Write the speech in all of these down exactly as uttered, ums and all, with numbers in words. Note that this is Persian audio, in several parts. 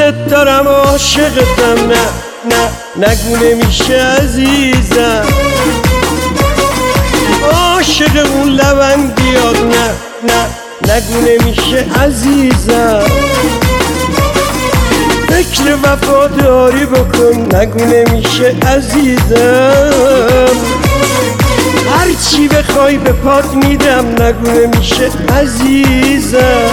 دوست دارم عاشقتم، نه نه نگو نمیشه عزیزم، عاشق اون لونگیات، نه نه نگو نمیشه عزیزم، فکر وفاداری بکن، نگو نمیشه عزیزم، هرچی بخوای به پات میدم، نگو نمیشه عزیزم.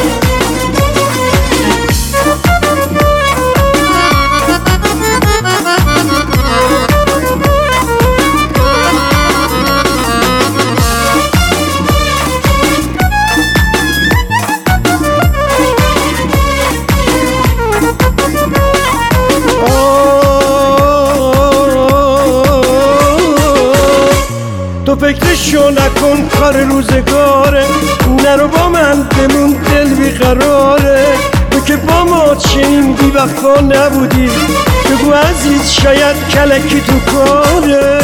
تو فکرشو نکن، کار روزگاره، نرو با من بمون، دل بیقراره، تو که با ما چنین بی وفا نبودی، بگو عزیز شاید کلکی تو کاره،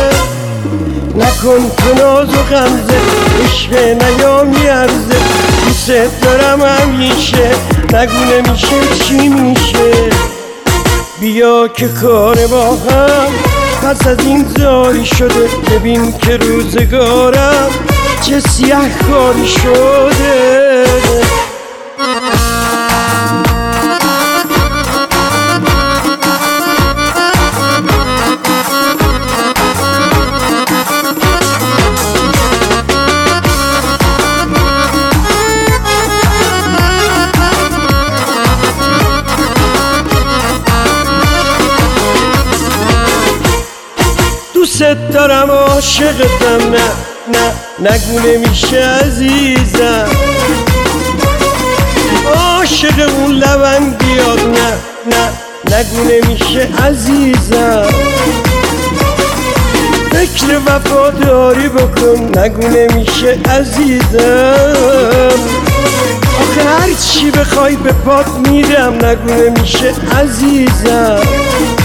نکن تو ناز و غمزه، عشق نیا میارزه، دوست دارم همیشه، نگو نمیشه چی میشه، بیا که کار با هم پس از این زاری شده، ببین که روزگارم چه سیه کاری شده. دوست دارم عاشقتم، نه نه نگو نمیشه عزیزم، عاشق اون لونگیات، نه نه نگو نمیشه عزیزم، فکر وفاداری بکن، نگو نمیشه عزیزم، آخه هرچی بخوای به پات میدم، نگو نمیشه عزیزم.